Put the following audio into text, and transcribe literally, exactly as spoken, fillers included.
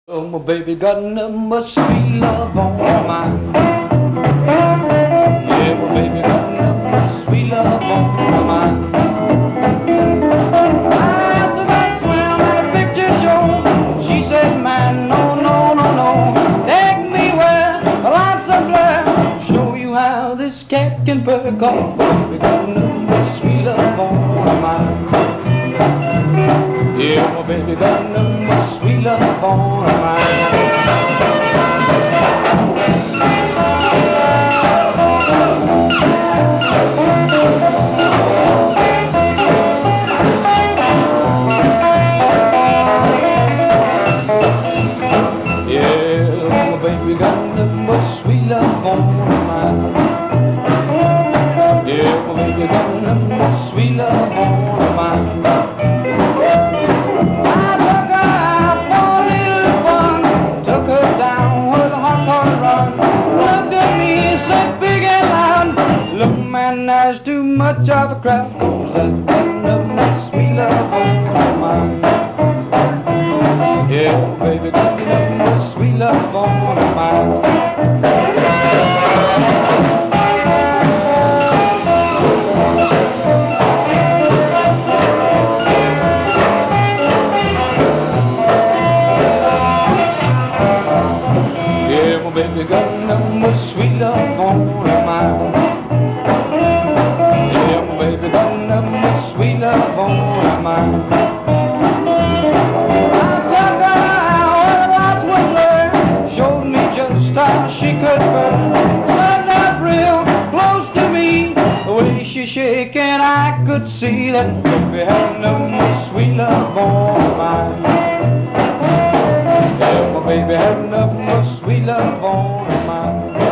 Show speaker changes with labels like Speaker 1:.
Speaker 1: Oh, my baby got nothing but sweet love on her mind. Yeah, my baby got nothing but sweet love on her mind. I took a swim at a picture show. She said, man, no, no, no, no. Take me where the lights are blurred. Show you how this cat can purr. Cause my baby got nothing but sweet love on her mind. Yeah, my baby got nothing but sweet love on her mind. Yeah, my baby got nothing but sweet love on her mind. Yeah, my baby got nothing but sweet love on her mind. Man, there's too much of a crowd. Cause I've got nothing but sweet love on my mind. Yeah, baby, got nothing but sweet love on my mind. Yeah, my baby got nothing but sweet love on her mind. Baby got nothing but sweet love on her mind. I took her out where the lights were blurred. Showed me just how she could burn. Stood up real close to me. The way she shaking, I could see that baby had nothing but sweet love on her mind. Yeah, my baby had nothing but sweet love on her mind.